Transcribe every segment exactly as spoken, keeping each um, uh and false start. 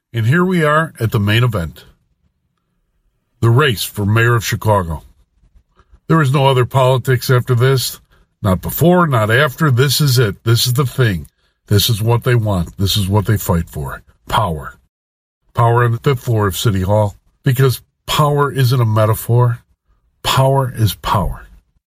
And here we are at the main event. The race for mayor of Chicago. There is no other politics after this. Not before, not after. This is it. This is the thing. This is what they want. This is what they fight for. Power. Power on the fifth floor of City Hall. Because power isn't a metaphor. Power is power.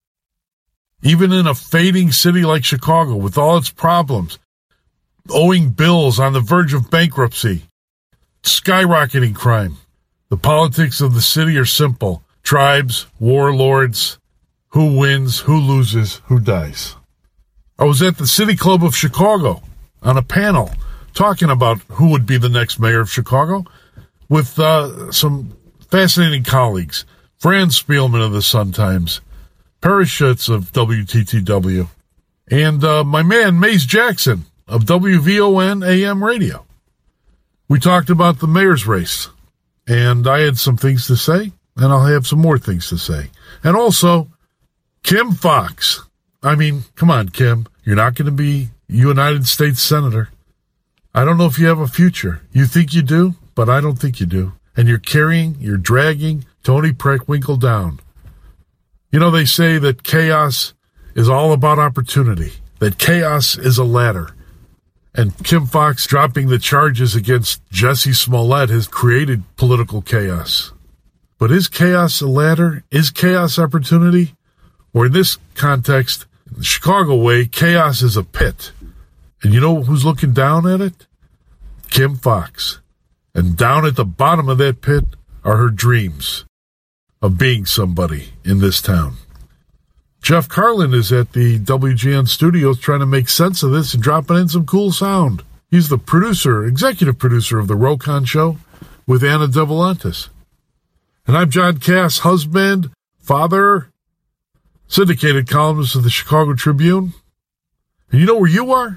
Even in a fading city like Chicago, with all its problems, owing bills on the verge of bankruptcy, skyrocketing crime, the politics of the city are simple. Tribes, warlords, who wins, who loses, who dies. I was at the City Club of Chicago on a panel talking about who would be the next mayor of Chicago with uh, some fascinating colleagues. Fran Spielman of the Sun-Times, Parachutes of W T T W, and uh, my man Mace Jackson of W V O N A M Radio. We talked about the mayor's race, and I had some things to say, and I'll have some more things to say. And also, Kim Foxx. I mean, come on, Kim. You're not going to be United States Senator. I don't know if you have a future. You think you do, but I don't think you do. And you're carrying, you're dragging Tony Preckwinkle down. You know, they say that chaos is all about opportunity, that chaos is a ladder. And Kim Foxx dropping the charges against Jussie Smollett has created political chaos. But is chaos a ladder? Is chaos opportunity? Or in this context, in the Chicago way, chaos is a pit. And you know who's looking down at it? Kim Foxx. And down at the bottom of that pit are her dreams of being somebody in this town. Jeff Carlin is at the W G N studios trying to make sense of this and dropping in some cool sound. He's the producer, executive producer of The Rokon Show with Anna Devolantis. And I'm John Cass, husband, father, syndicated columnist of the Chicago Tribune. And you know where you are?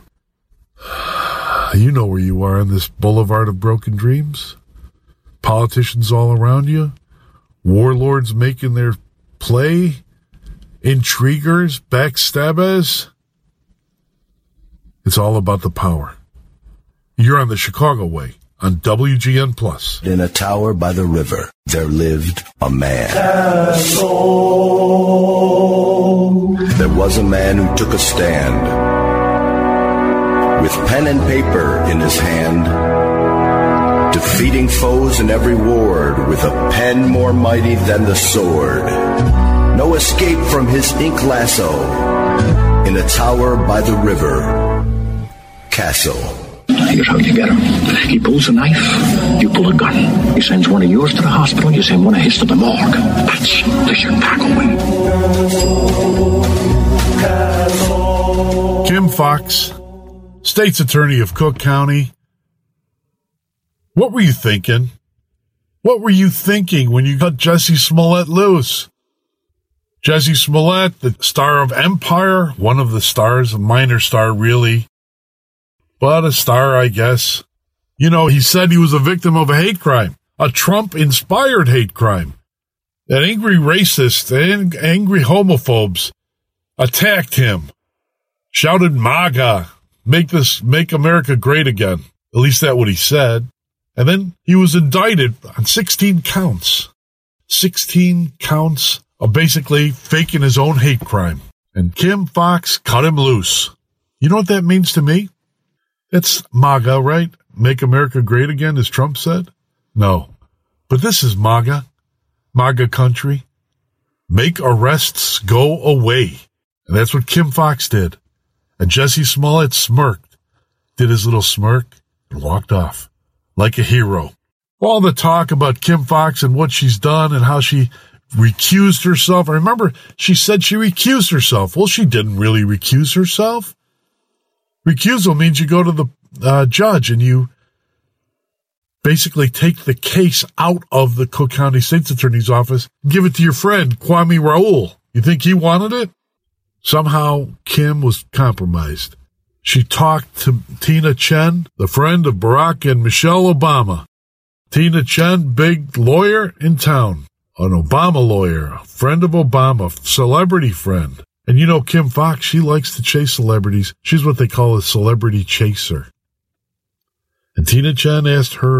You know where you are on this boulevard of broken dreams. Politicians all around you. Warlords making their play. Intriguers, backstabbers. It's all about the power. You're on the Chicago way on W G N Plus. In a tower by the river, there lived a man. There was a man who took a stand. With pen and paper in his hand, defeating foes in every ward with a pen more mighty than the sword. No escape from his ink lasso in a tower by the river, Castle. Here's how you get him. He pulls a knife, you pull a gun. He sends one of yours to the hospital, you send one of his to the morgue. That's the Chicago way. Kim Foxx, State's Attorney of Cook County. What were you thinking? What were you thinking when you cut Jussie Smollett loose? Jussie Smollett, the star of Empire, one of the stars, a minor star really, but a star, I guess. You know, he said he was a victim of a hate crime, a Trump-inspired hate crime. That angry racists and angry homophobes attacked him, shouted MAGA, make this, make America great again. At least that's what he said. And then he was indicted on sixteen counts. sixteen counts of basically faking his own hate crime. And Kim Foxx cut him loose. You know what that means to me? It's MAGA, right? Make America great again, as Trump said? No. But this is MAGA. MAGA country. Make arrests go away. And that's what Kim Foxx did. And Jussie Smollett smirked, did his little smirk, and walked off like a hero. All the talk about Kim Foxx and what she's done and how she recused herself. I remember she said she recused herself. Well, she didn't really recuse herself. Recusal means you go to the uh, judge and you basically take the case out of the Cook County State's Attorney's office, give it to your friend, Kwame Raoul. You think he wanted it? Somehow, Kim was compromised. She talked to Tina Chen, the friend of Barack and Michelle Obama. Tina Chen, big lawyer in town, an Obama lawyer, a friend of Obama, celebrity friend. And you know Kim Foxx, she likes to chase celebrities. She's what they call a celebrity chaser. And Tina Chen asked her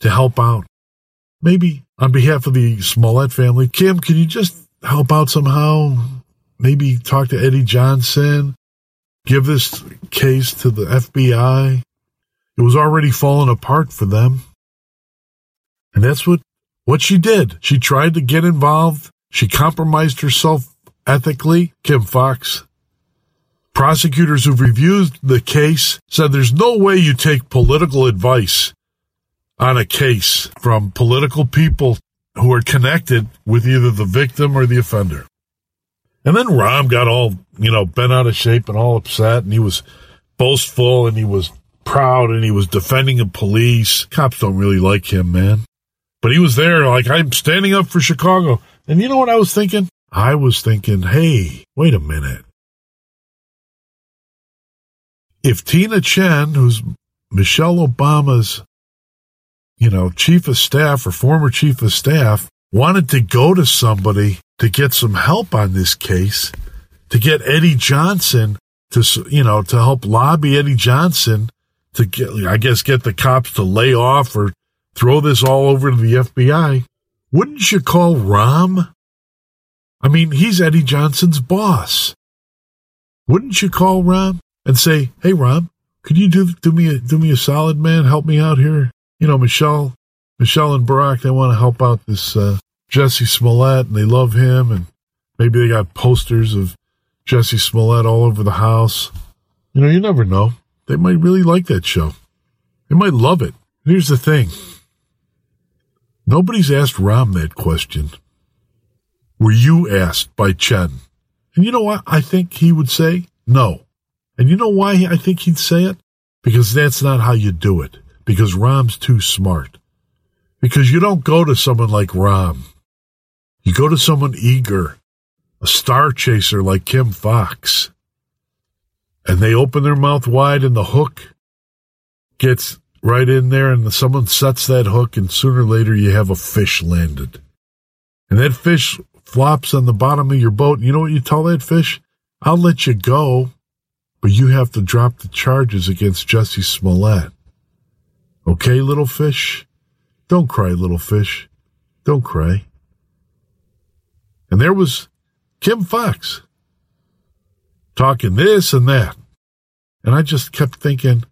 to help out. Maybe on behalf of the Smollett family, Kim, can you just help out somehow? Maybe talk to Eddie Johnson, give this case to the F B I. It was already falling apart for them. And that's what, what she did. She tried to get involved. She compromised herself ethically, Kim Foxx. Prosecutors who've reviewed the case said there's no way you take political advice on a case from political people who are connected with either the victim or the offender. And then Rahm got all, you know, bent out of shape and all upset, and he was boastful, and he was proud, and he was defending the police. Cops don't really like him, man. But he was there like, I'm standing up for Chicago. And you know what I was thinking? I was thinking, hey, wait a minute. If Tina Chen, who's Michelle Obama's, you know, chief of staff or former chief of staff, wanted to go to somebody to get some help on this case, to get Eddie Johnson to, you know, to help lobby Eddie Johnson to get, I guess, get the cops to lay off or throw this all over to the F B I, wouldn't you call Rahm? I mean, he's Eddie Johnson's boss. Wouldn't you call Rahm and say, hey, Rahm, could you do, do me a, do me a solid, man? Help me out here. You know, Michelle, Michelle and Barack, they want to help out this, uh, Jesse Smollett, and they love him, and maybe they got posters of Jesse Smollett all over the house. You know, you never know. They might really like that show. They might love it. Here's the thing. Nobody's asked Rahm that question. Were you asked by Chen? And you know what I think he would say? No. And you know why I think he'd say it? Because that's not how you do it. Because Rahm's too smart. Because you don't go to someone like Rahm. You go to someone eager, a star chaser like Kim Foxx. And they open their mouth wide and the hook gets right in there and someone sets that hook and sooner or later you have a fish landed. And that fish flops on the bottom of your boat. You know what you tell that fish? I'll let you go, but you have to drop the charges against Jesse Smollett. Okay, little fish? Don't cry, little fish. Don't cry. And there was Kim Foxx talking this and that. And I just kept thinking,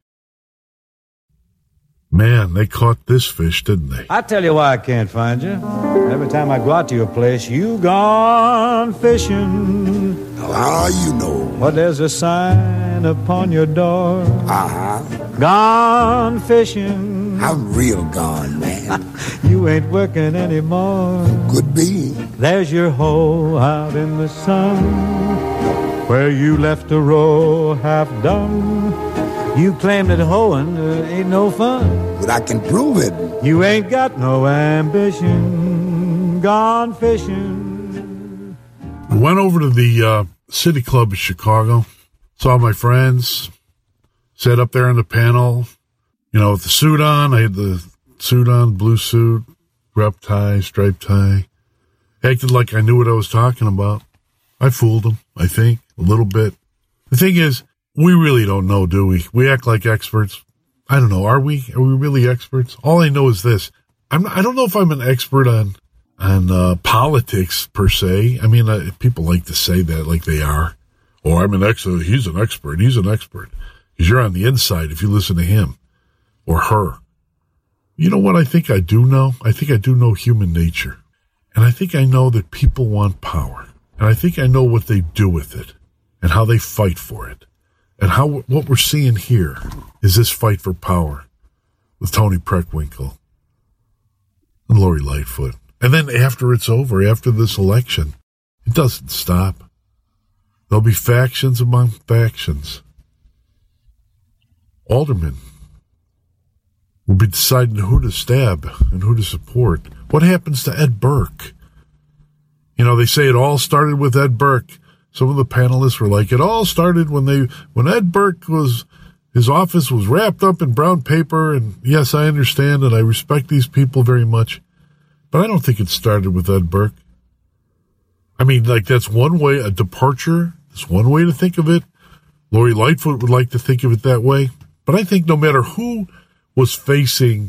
man, they caught this fish, didn't they? I tell you why I can't find you. Every time I go out to your place, you gone fishing. How you know? Well, there's a sign upon your door. Uh-huh. Gone fishing. I'm real gone, man. You ain't working anymore. Could be. There's your hoe out in the sun, where you left a row half done. You claim that hoeing uh, ain't no fun. But I can prove it. You ain't got no ambition. Gone fishing. I went over to the uh, City Club of Chicago, saw my friends, sat up there on the panel, you know, with the suit on. I had the suit on, blue suit, rep tie, striped tie. Acted like I knew what I was talking about. I fooled them, I think, a little bit. The thing is, we really don't know, do we? We act like experts. I don't know. Are we? Are we really experts? All I know is this. I'm, I don't know if I'm an expert on on uh, politics, per se. I mean, uh, people like to say that like they are. Or I'm an expert. He's an expert. He's an expert. Because you're on the inside if you listen to him or her. You know what I think I do know? I think I do know human nature. And I think I know that people want power. And I think I know what they do with it and how they fight for it. And how what we're seeing here is this fight for power with Tony Preckwinkle and Lori Lightfoot. And then after it's over, after this election, it doesn't stop. There'll be factions among factions. Aldermen will be deciding who to stab and who to support. What happens to Ed Burke? You know, they say it all started with Ed Burke. Some of the panelists were like, it all started when they, when Ed Burke was, his office was wrapped up in brown paper. And yes, I understand and I respect these people very much. But I don't think it started with Ed Burke. I mean, like, that's one way, a departure. That's one way to think of it. Lori Lightfoot would like to think of it that way. But I think no matter who was facing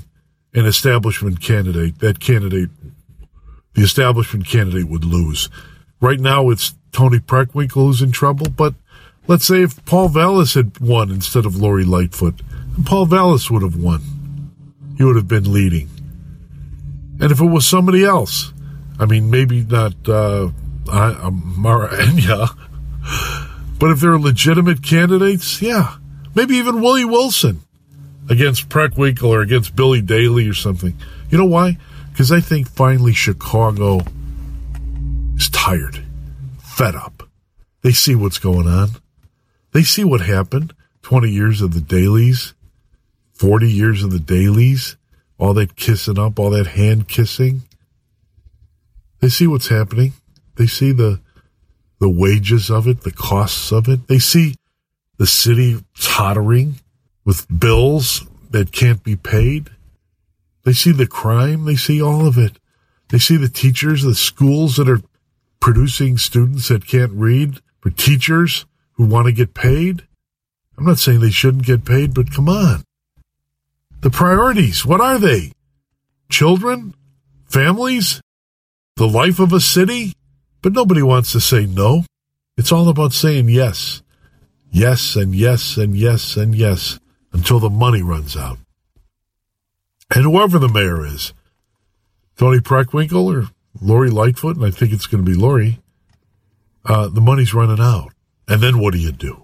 an establishment candidate, that candidate, the establishment candidate would lose. Right now it's Tony Preckwinkle who's in trouble, but let's say if Paul Vallis had won instead of Lori Lightfoot, Paul Vallis would have won. He would have been leading. And if it was somebody else, I mean, maybe not uh, uh, Mara Enya, but if they're legitimate candidates, yeah. Maybe even Willie Wilson against Preckwinkle or against Billy Daley or something. You know why? Because I think finally Chicago is tired, fed up. They see what's going on. They see what happened. twenty years of the Daleys, forty years of the Daleys, all that kissing up, all that hand kissing. They see what's happening. They see the the wages of it, the costs of it. They see the city tottering with bills that can't be paid. They see the crime. They see all of it. They see the teachers, the schools that are producing students that can't read for teachers who want to get paid. I'm not saying they shouldn't get paid, but come on. The priorities, what are they? Children? Families? The life of a city? But nobody wants to say no. It's all about saying yes. Yes and yes and yes and yes until the money runs out. And whoever the mayor is, Tony Preckwinkle or Lori Lightfoot, and I think it's going to be Lori, uh, the money's running out. And then what do you do?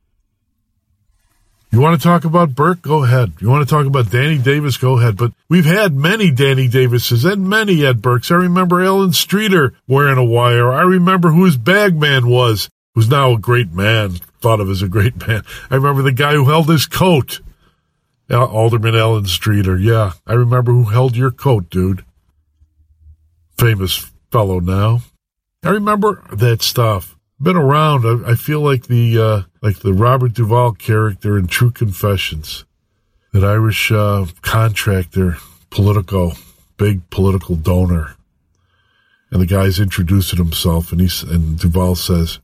You want to talk about Burke? Go ahead. You want to talk about Danny Davis? Go ahead. But we've had many Danny Davises and many Ed Burkes. I remember Alan Streeter wearing a wire. I remember who his bag man was, who's now a great man, thought of as a great man. I remember the guy who held his coat. Alderman Alan Streeter. Yeah, I remember who held your coat, dude. Famous fellow now. I remember that stuff. Been around. I, I feel like the uh, like the Robert Duvall character in True Confessions, that Irish uh, contractor, political, big political donor, and the guy's introducing himself, and he's and Duvall says,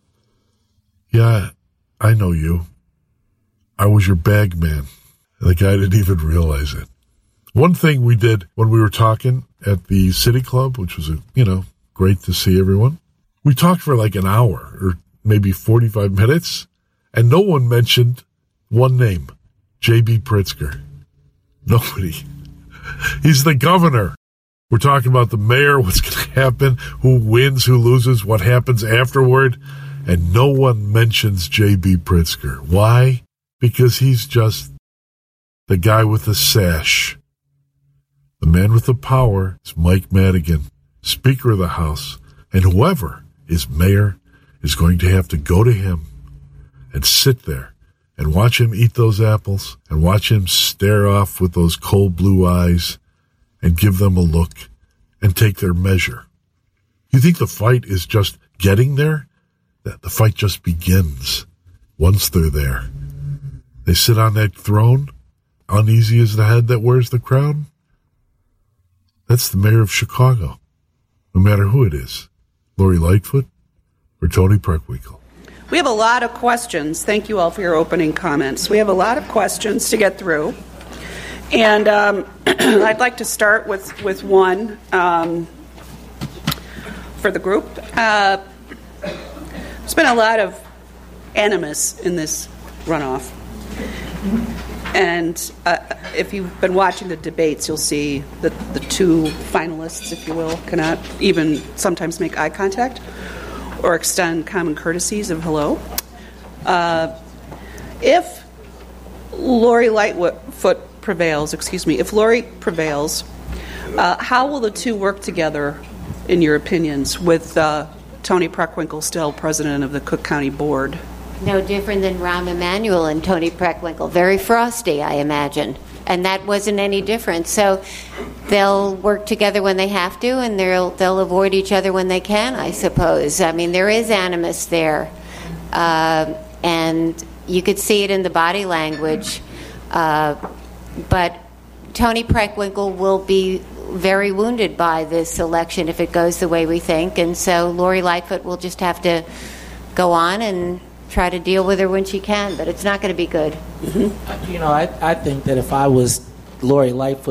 "Yeah, I know you. I was your bag man." And the guy didn't even realize it. One thing we did when we were talking at the City Club, which was a, you know great to see everyone. We talked for like an hour or maybe forty-five minutes, and no one mentioned one name, J B. Pritzker. Nobody. He's the governor. We're talking about the mayor, what's going to happen, who wins, who loses, what happens afterward, and no one mentions J B. Pritzker. Why? Because he's just the guy with the sash. The man with the power is Mike Madigan, Speaker of the House, and whoever is mayor is going to have to go to him and sit there and watch him eat those apples and watch him stare off with those cold blue eyes and give them a look and take their measure. You think the fight is just getting there? That the fight just begins once they're there. They sit on that throne, uneasy as the head that wears the crown. That's the mayor of Chicago, no matter who it is. Lori Lightfoot or Tony Preckwinkle? We have a lot of questions. Thank you all for your opening comments. We have a lot of questions to get through. And um, I'd like to start with, with one um, for the group. Uh, there's been a lot of animus in this runoff. And uh, if you've been watching the debates, you'll see that the two finalists, if you will, cannot even sometimes make eye contact or extend common courtesies of hello. Uh, if Lori Lightfoot prevails, excuse me, if Lori prevails, uh, how will the two work together, in your opinions, with uh, Tony Preckwinkle still president of the Cook County Board? No different than Rahm Emanuel and Tony Preckwinkle. Very frosty, I imagine. And that wasn't any different. So they'll work together when they have to, and they'll they'll avoid each other when they can, I suppose. I mean, there is animus there. Uh, and you could see it in the body language. Uh, but Tony Preckwinkle will be very wounded by this election if it goes the way we think. And so Lori Lightfoot will just have to go on and try to deal with her when she can, but it's not going to be good. Mm-hmm. You know, I, I think that if I was Lori Lightfoot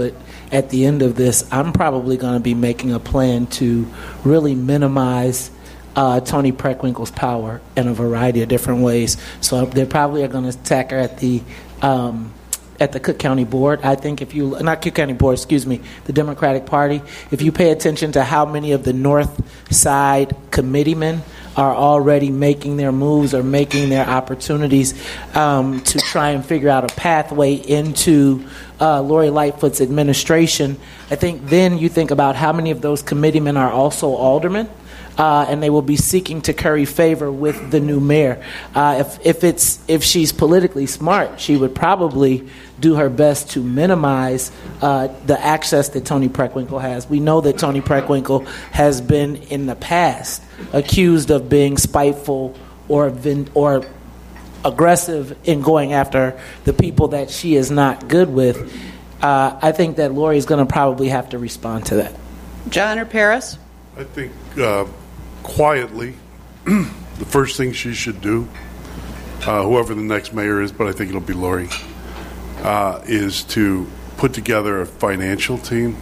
at the end of this, I'm probably going to be making a plan to really minimize uh, Toni Preckwinkle's power in a variety of different ways. So they probably are going to attack her at the um, at the Cook County Board. I think if you, not Cook County Board, excuse me, the Democratic Party, if you pay attention to how many of the North Side committeemen are already making their moves or making their opportunities um, to try and figure out a pathway into uh, Lori Lightfoot's administration, I think then you think about how many of those committeemen are also aldermen. Uh, and they will be seeking to curry favor with the new mayor. Uh, if if it's if she's politically smart, she would probably do her best to minimize uh, the access that Toni Preckwinkle has. We know that Toni Preckwinkle has been in the past accused of being spiteful or vin- or aggressive in going after the people that she is not good with. Uh, I think that Lori is going to probably have to respond to that. John or Paris? I think uh, quietly, the first thing she should do, uh, whoever the next mayor is, but I think it'll be Lori, uh, is to put together a financial team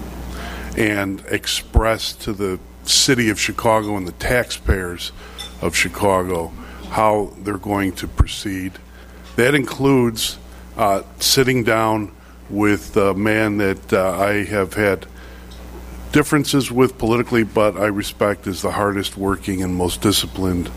and express to the city of Chicago and the taxpayers of Chicago how they're going to proceed. That includes uh, sitting down with a man that uh, I have had differences with politically, but I respect as the hardest working and most disciplined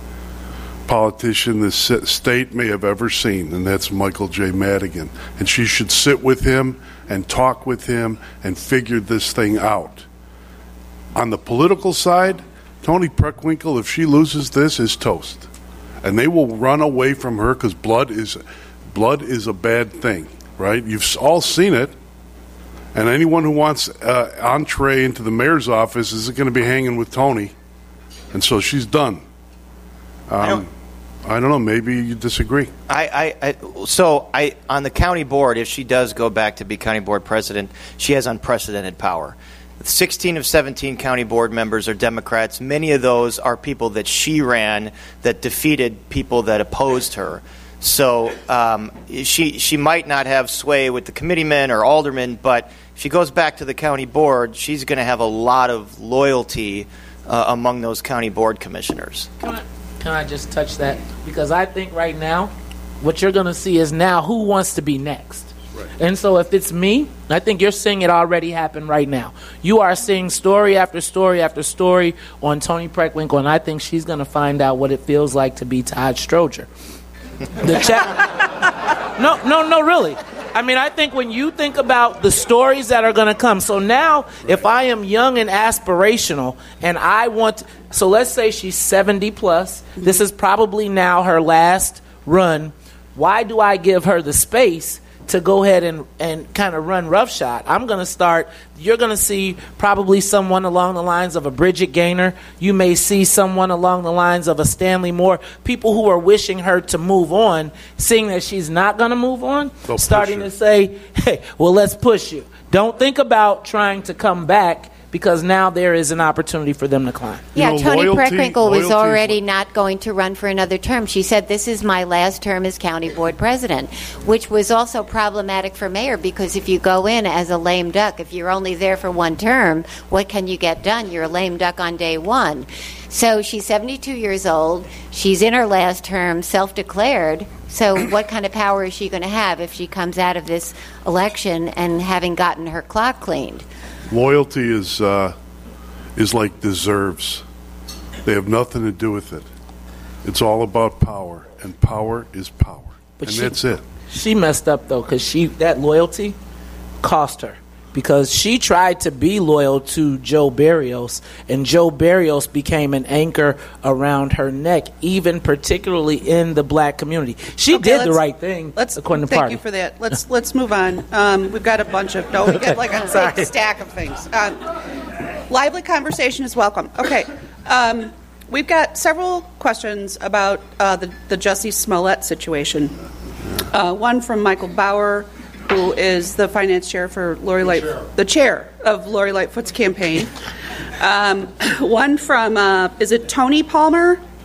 politician this state may have ever seen, and that's Michael J. Madigan. And she should sit with him and talk with him and figure this thing out. On the political side, Toni Preckwinkle, if she loses this, is toast. And they will run away from her because blood is, blood is a bad thing, right? You've all seen it. And anyone who wants uh, entree into the mayor's office is going to be hanging with Toni. And so she's done. Um, I, don't, I don't know. Maybe you disagree. I, I, I so I on the county board, if she does go back to be county board president, she has unprecedented power. sixteen of seventeen county board members are Democrats. Many of those are people that she ran that defeated people that opposed her. So um, she she might not have sway with the committeemen or aldermen, but if she goes back to the county board, she's going to have a lot of loyalty uh, among those county board commissioners. Can I, can I just touch that? Because I think right now, what you're going to see is now who wants to be next. Right. And so if it's me, I think you're seeing it already happen right now. You are seeing story after story after story on Toni Preckwinkle, and I think she's going to find out what it feels like to be Todd Stroger. The chat. No, no, no, really. I mean, I think when you think about the stories that are going to come, so now if I am young and aspirational and I want, to, so let's say she's seventy plus, this is probably now her last run. Why do I give her the space to go ahead and, and kind of run roughshod? I'm going to start, you're going to see probably someone along the lines of a Bridget Gaynor. You may see someone along the lines of a Stanley Moore. People who are wishing her to move on, seeing that she's not going to move on, They'll starting to say, hey, well, let's push you. Don't think about trying to come back, because now there is an opportunity for them to climb. Yeah, you know, Toni loyalty, Preckwinkle was already is... not going to run for another term. She said, this is my last term as county board president, which was also problematic for mayor, because if you go in as a lame duck, if you're only there for one term, what can you get done? You're a lame duck on day one. So she's seventy-two years old. She's in her last term, self-declared. So what kind of power is she going to have if she comes out of this election and having gotten her clock cleaned? Loyalty is uh, is like deserves. They have nothing to do with it. It's all about power, and power is power, but and she, that's it. She messed up though, because she that loyalty cost her, because she tried to be loyal to Joe Barrios, and Joe Barrios became an anchor around her neck, even particularly in the black community. She okay, did the right thing. Let's according to thank party. you for that. Let's let's move on. Um, we've got a bunch of no, we got like a big stack of things. Um, lively conversation is welcome. Okay, um, we've got several questions about uh, the the Jussie Smollett situation. Uh, one from Michael Bauer, who is the finance chair for Lori Light, the chair of Lori Lightfoot's campaign. Um, one from, uh, is it Tony Palmer?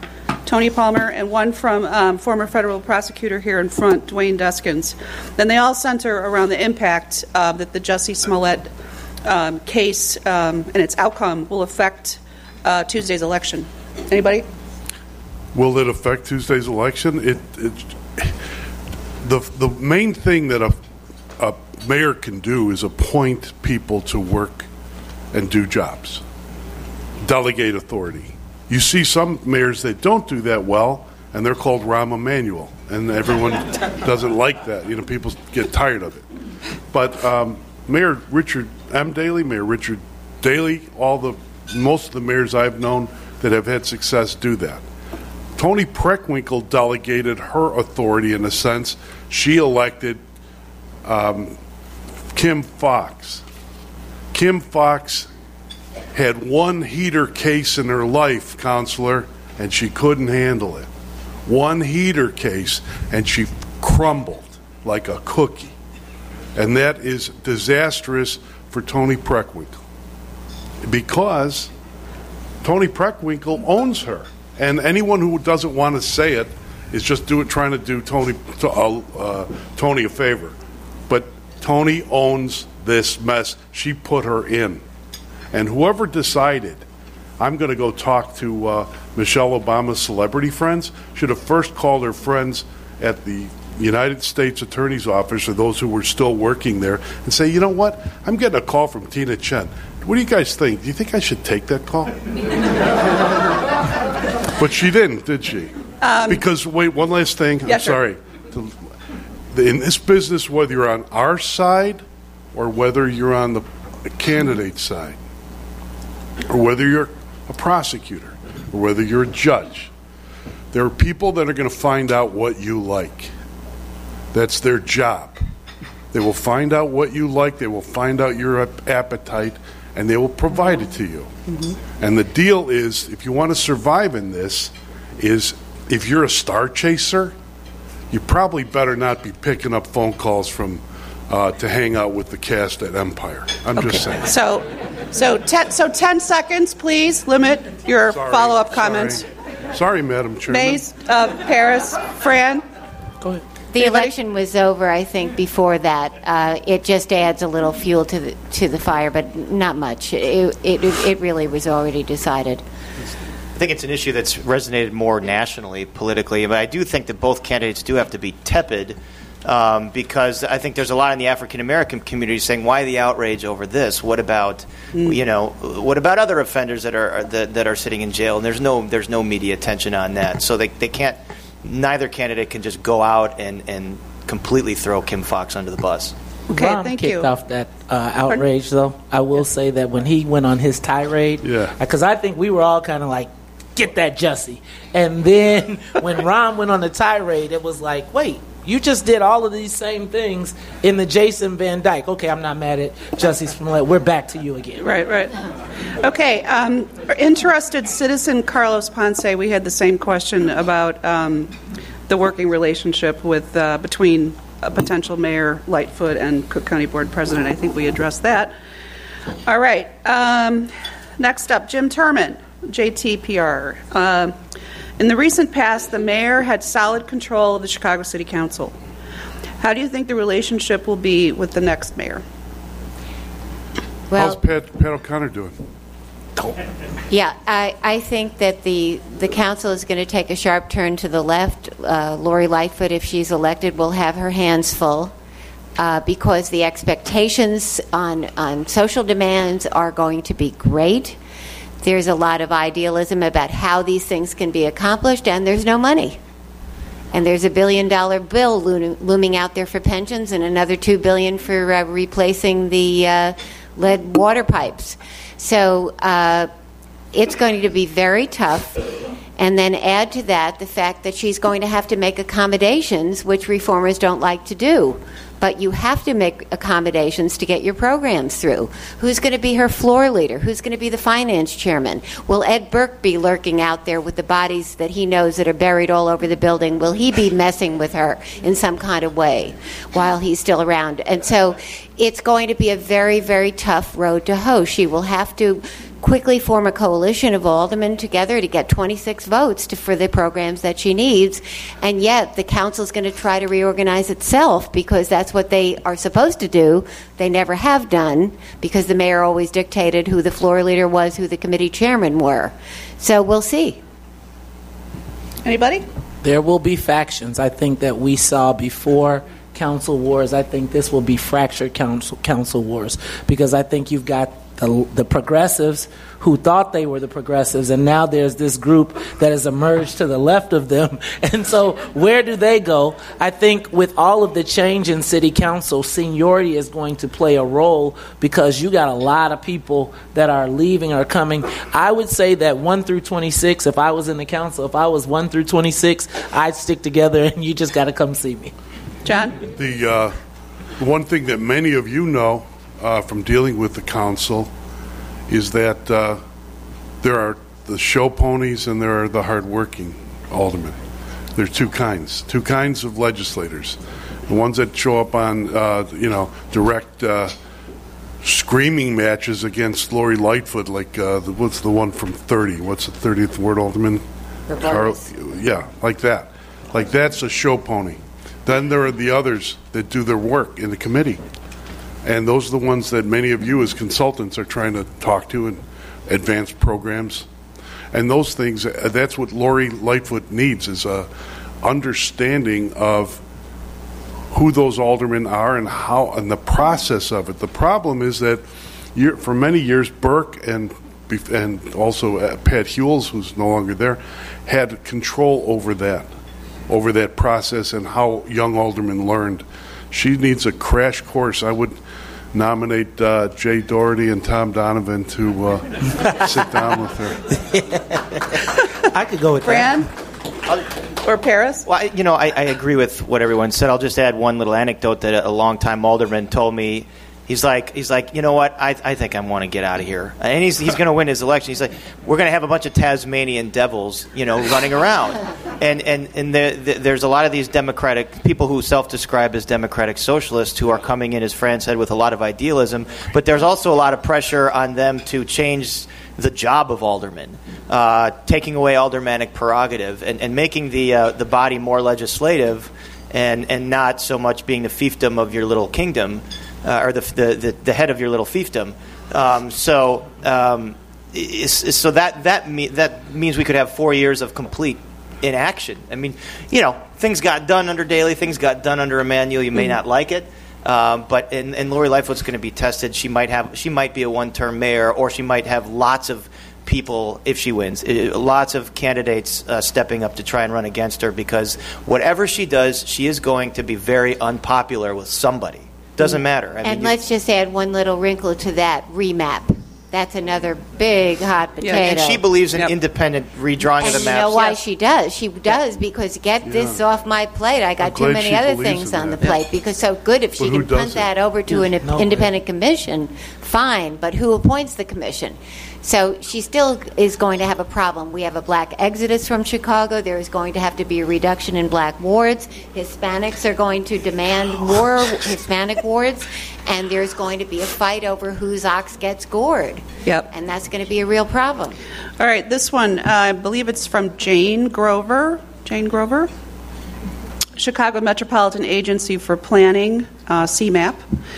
Tony Palmer, and one from um, former federal prosecutor here in front, Dwayne Deskins. Then they all center around the impact uh, that the Jussie Smollett um, case um, and its outcome will affect uh, Tuesday's election. Anybody? Will it affect Tuesday's election? It, it the the main thing that a, a mayor can do is appoint people to work and do jobs, delegate authority. You see some mayors that don't do that well, and they're called Rahm Emanuel, and everyone doesn't like that. You know, people get tired of it. But um, Mayor Richard M. Daley, Mayor Richard Daley, all the most of the mayors I've known that have had success do that. Toni Preckwinkle delegated her authority in a sense. She elected um, Kim Foxx. Kim Foxx had one heater case in her life, counselor, and she couldn't handle it. One heater case, and she crumbled like a cookie. And that is disastrous for Toni Preckwinkle, because Toni Preckwinkle owns her. And anyone who doesn't want to say it is just do it, trying to do Tony, uh, uh, Tony a favor. But Toni owns this mess. She put her in. And whoever decided, I'm going to go talk to uh, Michelle Obama's celebrity friends, should have first called her friends at the United States Attorney's Office, or those who were still working there, and say, you know what, I'm getting a call from Tina Chen. What do you guys think? Do you think I should take that call? But she didn't, did she? Um, because, wait, one last thing. Yeah, I'm sorry. sure. In this business, whether you're on our side or whether you're on the candidate side, or whether you're a prosecutor, or whether you're a judge, there are people that are going to find out what you like. That's their job. They will find out what you like, they will find out your appetite, and they will provide it to you. Mm-hmm. And the deal is, if you want to survive in this, is if you're a star chaser, you probably better not be picking up phone calls from uh, to hang out with the cast at Empire. I'm okay. just saying. So, so ten, so ten seconds, please. Limit your Sorry, follow-up comments. Sorry. Sorry, Madam Chairman. Mays, uh, Paris, Fran. Go ahead. The election was over, I think, before that. Uh, it just adds a little fuel to the to the fire, but not much. It, it, it really was already decided. I think it's an issue that's resonated more nationally, politically, but I do think that both candidates do have to be tepid, um, because I think there's a lot in the African American community saying, why the outrage over this? What about, mm. you know, what about other offenders that are that, that are sitting in jail? And there's no there's no media attention on that, so they they can't. Neither candidate can just go out and, and completely throw Kim Foxx under the bus. Okay, Rahm thank kicked you. off that uh, outrage, though. I will say that when he went on his tirade, yeah, because I think we were all kind of like, get that Jussie. And then when Rahm went on the tirade, it was like, wait, you just did all of these same things in the Jason Van Dyke. Okay, I'm not mad at Jussie Smollett. We're back to you again. Right, right. Okay, um, interested citizen Carlos Ponce, we had the same question about um, the working relationship with uh, between uh, potential Mayor Lightfoot and Cook County Board President. I think we addressed that. All right. Um, next up, Jim Turman, J T P R. Uh, in the recent past, the mayor had solid control of the Chicago City Council. How do you think the relationship will be with the next mayor? Well, how's Pat, Pat O'Connor doing? Yeah, I, I think that the the council is going to take a sharp turn to the left. Uh, Lori Lightfoot, if she's elected, will have her hands full uh, because the expectations on, on social demands are going to be great. There's a lot of idealism about how these things can be accomplished, and there's no money. And there's a billion-dollar bill lo- looming out there for pensions, and another two billion dollars for uh, replacing the uh, lead water pipes. So uh, it's going to be very tough. And then add to that the fact that she's going to have to make accommodations, which reformers don't like to do. But you have to make accommodations to get your programs through. Who's going to be her floor leader? Who's going to be the finance chairman? Will Ed Burke be lurking out there with the bodies that he knows that are buried all over the building? Will he be messing with her in some kind of way while he's still around? And so it's going to be a very, very tough road to hoe. She will have to quickly form a coalition of aldermen together to get twenty-six votes to, for the programs that she needs, and yet the council's going to try to reorganize itself because that's what they are supposed to do. They never have done because the mayor always dictated who the floor leader was, who the committee chairmen were. So we'll see. Anybody? There will be factions. I think that we saw before council wars. I think this will be fractured council council wars because I think you've got the, the progressives who thought they were the progressives, and now there's this group that has emerged to the left of them. And so where do they go? I think with all of the change in city council, seniority is going to play a role because you got a lot of people that are leaving or coming. I would say that one through twenty-six, if I was in the council, if I was one through twenty-six, I'd stick together and you just got to come see me. John? The uh, one thing that many of you know uh, from dealing with the council is that uh, there are the show ponies and there are the hardworking aldermen. There are two kinds, two kinds of legislators. The ones that show up on, uh, you know, direct uh, screaming matches against Lori Lightfoot, like uh, the, what's the one from thirty? What's the thirtieth ward alderman? Carl, yeah, like that. Like that's a show pony. Then there are the others that do their work in the committee. And those are the ones that many of you as consultants are trying to talk to and advance programs. And those things, that's what Lori Lightfoot needs, is a understanding of who those aldermen are and how, and the process of it. The problem is that year, for many years, Burke and and also uh, Pat Hewells, who's no longer there, had control over that, over that process and how young aldermen learned. She needs a crash course. I would nominate uh, Jay Doherty and Tom Donovan to uh, sit down with her. I could go with Fran? that. Or Paris? Well, I, you know, I, I agree with what everyone said. I'll just add one little anecdote that a, a longtime alderman told me. He's like, he's like, you know what? I, I think I want to get out of here. And he's he's going to win his election. He's like, we're going to have a bunch of Tasmanian devils, you know, running around. And and and the, the, there's a lot of these democratic people who self-describe as democratic socialists who are coming in, as Fran said, with a lot of idealism. But there's also a lot of pressure on them to change the job of aldermen, uh, taking away aldermanic prerogative and, and making the uh, the body more legislative, and and not so much being the fiefdom of your little kingdom. Uh, or the, the, the, the head of your little fiefdom. Um, so um, it's, it's, so that that, me, that means we could have four years of complete inaction. I mean, you know, things got done under Daley, things got done under Emanuel. You may mm-hmm. not like it, um, but and, and Lori Lightfoot's going to be tested. She might have she might be a one-term mayor, or she might have lots of people, if she wins, uh, lots of candidates uh, stepping up to try and run against her, because whatever she does, she is going to be very unpopular with somebody. Doesn't matter. I and mean, let's just add one little wrinkle to that, remap. That's another big hot potato. Yeah, and she believes in yep. independent redrawing and of the you maps. know why yes. she does? She does because get Yeah. this off my plate. I got I'm too glad many she other believes things in on the that. plate. Because so good if she But who can punt does it? that over to an No, independent commission, fine. But who appoints the commission? So she still is going to have a problem. We have a black exodus from Chicago. There is going to have to be a reduction in black wards. Hispanics are going to demand more Hispanic wards, and there's going to be a fight over whose ox gets gored. Yep. And that's going to be a real problem. All right, this one, uh, I believe it's from Jane Grover. Jane Grover? Chicago Metropolitan Agency for Planning, uh, C MAP.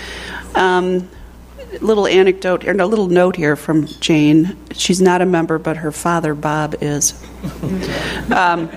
Um, little anecdote, or a little note here from Jane. She's not a member, but her father, Bob, is. Um,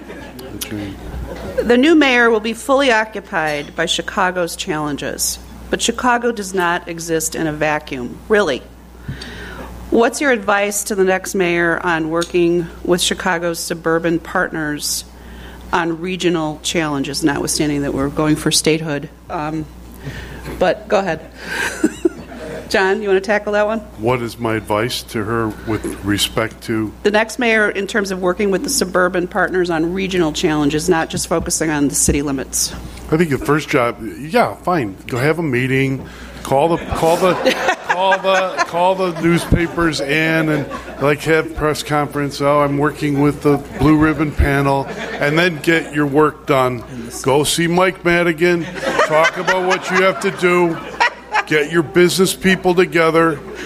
the new mayor will be fully occupied by Chicago's challenges, but Chicago does not exist in a vacuum, really. What's your advice to the next mayor on working with Chicago's suburban partners on regional challenges, notwithstanding that we're going for statehood? Um, but go ahead. John, you want to tackle that one? What is my advice to her with respect to the next mayor in terms of working with the suburban partners on regional challenges, not just focusing on the city limits? I think the first job, yeah, fine. Go have a meeting, call the call the call the call the newspapers in, and like have press conference. Oh, I'm working with the Blue Ribbon panel, and then get your work done. Go see Mike Madigan. Talk about what you have to do. Get your business people together.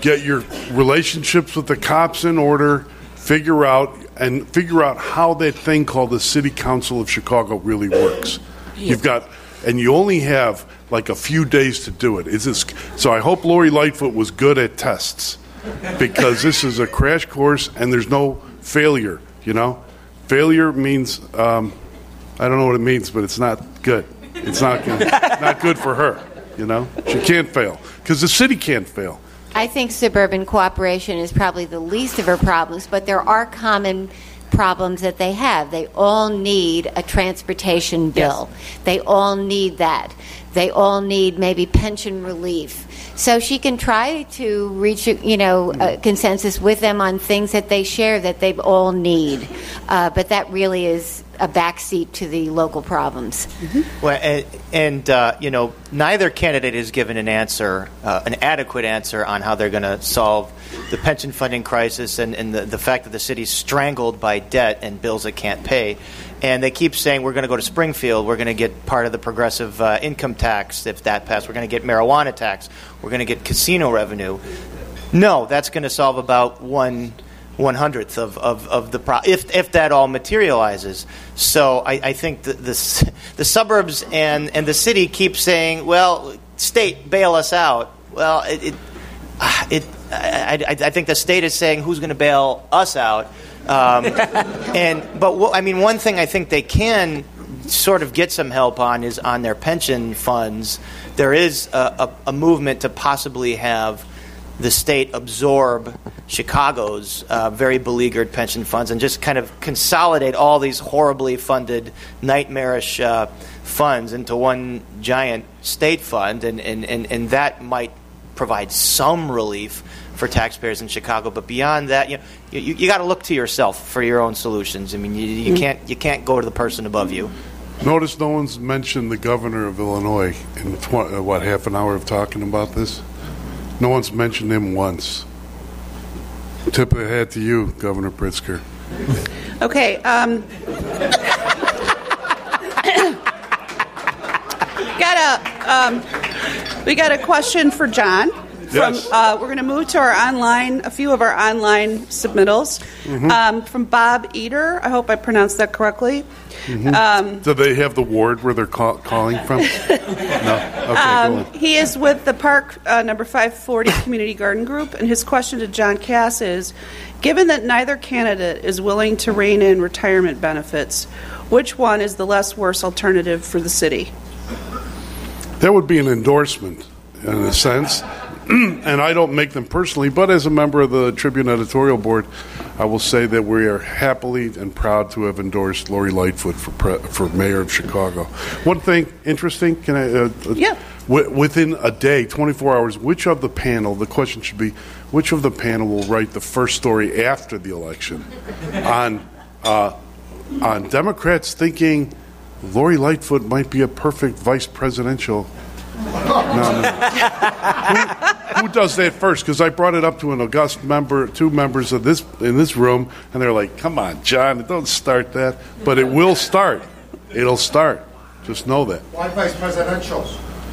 get your relationships with the cops in order, figure out and figure out how that thing called the City Council of Chicago really works. Yeah. You've got, and you only have like a few days to do it. Is this, so I hope Lori Lightfoot was good at tests, because this is a crash course and there's no failure. You know, failure means um, I don't know what it means, but it's not good. It's not good, not good for her. You know, she can't fail because the city can't fail. I think suburban cooperation is probably the least of her problems, but there are common problems that they have. They all need a transportation bill. Yes. They all need that. They all need maybe pension relief. So she can try to reach, you know, a consensus with them on things that they share that they all need. Uh, but that really is a backseat to the local problems. Mm-hmm. Well, and, and uh, you know, neither candidate has given an answer, uh, an adequate answer on how they're going to solve the pension funding crisis and, and the, the fact that the city's strangled by debt and bills it can't pay. And they keep saying we're going to go to Springfield, we're going to get part of the progressive uh, income tax if that passed, we're going to get marijuana tax, we're going to get casino revenue. No, that's going to solve about one one hundredth of, of, of the pro- if if that all materializes. So I, I think the, the the suburbs and, and the city keep saying, well, state, bail us out. Well, it, it, it I, I, I think the state is saying who's going to bail us out. Um, and but w- I mean, one thing I think they can sort of get some help on is on their pension funds. There is a, a, a movement to possibly have the state absorb Chicago's uh, very beleaguered pension funds and just kind of consolidate all these horribly funded, nightmarish uh, funds into one giant state fund, and, and, and, and that might provide some relief for taxpayers in Chicago. But beyond that, you know, you, you got to look to yourself for your own solutions. I mean, you, you can't you can't go to the person above you. Notice no one's mentioned the governor of Illinois in tw- uh, what half an hour of talking about this. No one's mentioned him once. Tip of the hat to you, Governor Pritzker. Okay. Um, got a um, we got a question for John. From, yes. uh, we're going to move to our online, a few of our online submittals. Mm-hmm. Um, from Bob Eder. I hope I pronounced that correctly. Mm-hmm. Um, Do they have the ward where they're call- calling from? No. Okay, um, go on. He is with the Park uh, number five forty Community Garden Group, and his question to John Cass is, given that neither candidate is willing to rein in retirement benefits, which one is the less worse alternative for the city? That would be an endorsement, in a sense. And I don't make them personally, but as a member of the Tribune editorial board, I will say that we are happily and proud to have endorsed Lori Lightfoot for pre- for mayor of Chicago. One thing interesting, can I? Uh, yeah. W- within a day, twenty-four hours, which of the panel? The question should be, which of the panel will write the first story after the election on uh, on Democrats thinking Lori Lightfoot might be a perfect vice presidential. No, no. who, who does that first? Because I brought it up to an august member, two members of this in this room, and they're like, "Come on, John, don't start that." But it will start. It'll start. Just know that. Why vice presidential?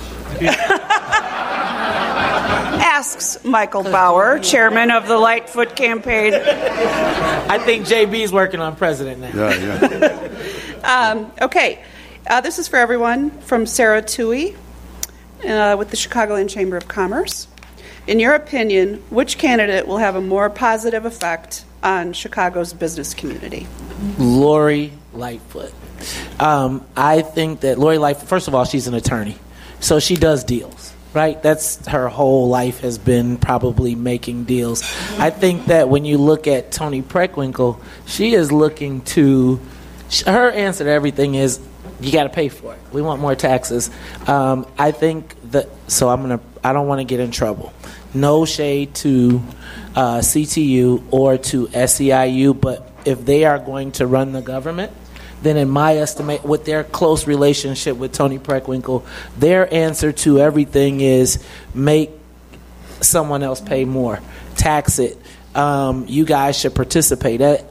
Asks Michael Bauer, chairman of the Lightfoot campaign. I think J B's working on president now. Yeah, yeah. um, okay, uh, this is for everyone from Sarah Toohey. Uh, with the Chicagoland Chamber of Commerce. In your opinion, which candidate will have a more positive effect on Chicago's business community? Lori Lightfoot. Um, I think that Lori Lightfoot, first of all, she's an attorney. So she does deals, right? That's her whole life has been probably making deals. I think that when you look at Toni Preckwinkle, she is looking to, her answer to everything is, you got to pay for it. We want more taxes. Um, I think that, so I'm going to, I don't want to get in trouble. No shade to uh, C T U or to S E I U, but if they are going to run the government, then in my estimate, with their close relationship with Toni Preckwinkle, their answer to everything is make someone else pay more, tax it. Um, you guys should participate.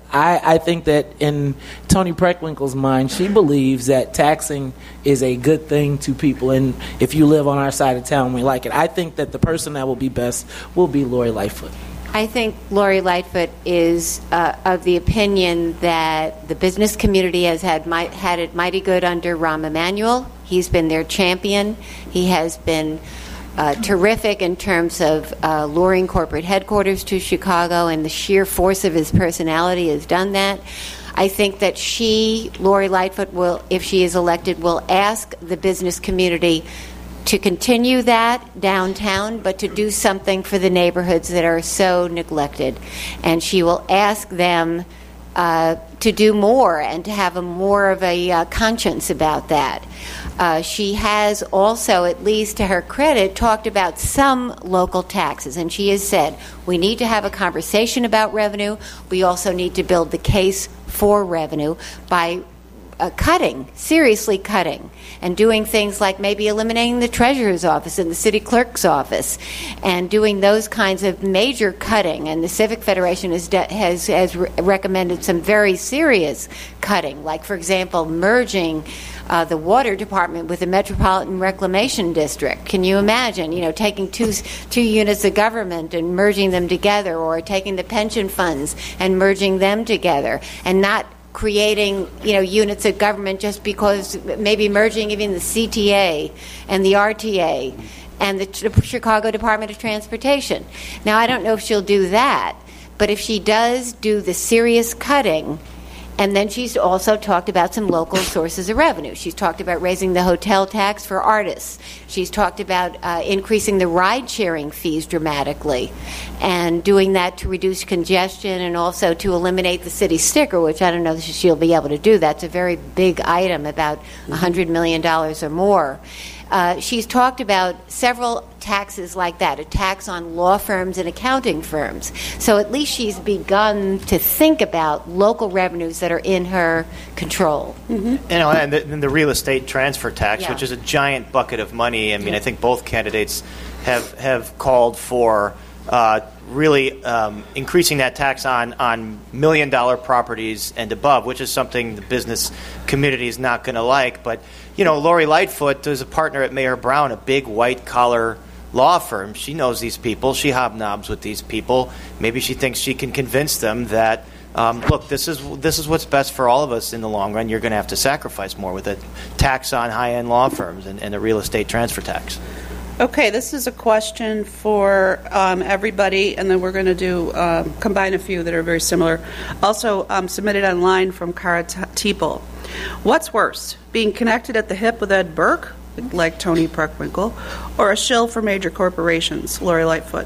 I, I think that in Toni Preckwinkle's mind, she believes that taxing is a good thing to people, and if you live on our side of town, we like it. I think that the person that will be best will be Lori Lightfoot. I think Lori Lightfoot is uh, of the opinion that the business community has had mi- had it mighty good under Rahm Emanuel. He's been their champion. He has been uh, terrific in terms of uh, luring corporate headquarters to Chicago, and the sheer force of his personality has done that. I think that she, Lori Lightfoot, will, if she is elected, will ask the business community to continue that downtown, but to do something for the neighborhoods that are so neglected. And she will ask them uh, to do more and to have a more of a uh, conscience about that. Uh, she has also, at least to her credit, talked about some local taxes, and she has said, we need to have a conversation about revenue. We also need to build the case for revenue by uh, cutting, seriously cutting, and doing things like maybe eliminating the treasurer's office and the city clerk's office, and doing those kinds of major cutting. And the Civic Federation has de- has, has re- recommended some very serious cutting, like, for example, merging Uh, the water department with the Metropolitan Reclamation District. Can you imagine, you know, taking two two units of government and merging them together, or taking the pension funds and merging them together, and not creating, you know, units of government just because, maybe merging even the C T A and the R T A and the, the Chicago Department of Transportation. Now, I don't know if she'll do that, but if she does do the serious cutting. And then she's also talked about some local sources of revenue. She's talked about raising the hotel tax for artists. She's talked about uh, increasing the ride-sharing fees dramatically, and doing that to reduce congestion, and also to eliminate the city sticker, which I don't know if she'll be able to do. That's a very big item, about one hundred million dollars or more. Uh, she's talked about several taxes like that, a tax on law firms and accounting firms. So at least she's begun to think about local revenues that are in her control. Mm-hmm. You know, and the, and the real estate transfer tax, Yeah. which is a giant bucket of money. I mean, I think both candidates have have called for uh, really um, increasing that tax on, on million-dollar properties and above, which is something the business community is not going to like. But, you know, Lori Lightfoot is a partner at Mayor Brown, a big white-collar law firm. She knows these people. She hobnobs with these people. Maybe she thinks she can convince them that, um, look, this is this is what's best for all of us in the long run. You're going to have to sacrifice more with a tax on high-end law firms and, and a real estate transfer tax. Okay, this is a question for um, everybody, and then we're going to do um, combine a few that are very similar. Also um, submitted online from Cara Teeple. What's worse, being connected at the hip with Ed Burke, like Toni Preckwinkle, or a shill for major corporations, Lori Lightfoot?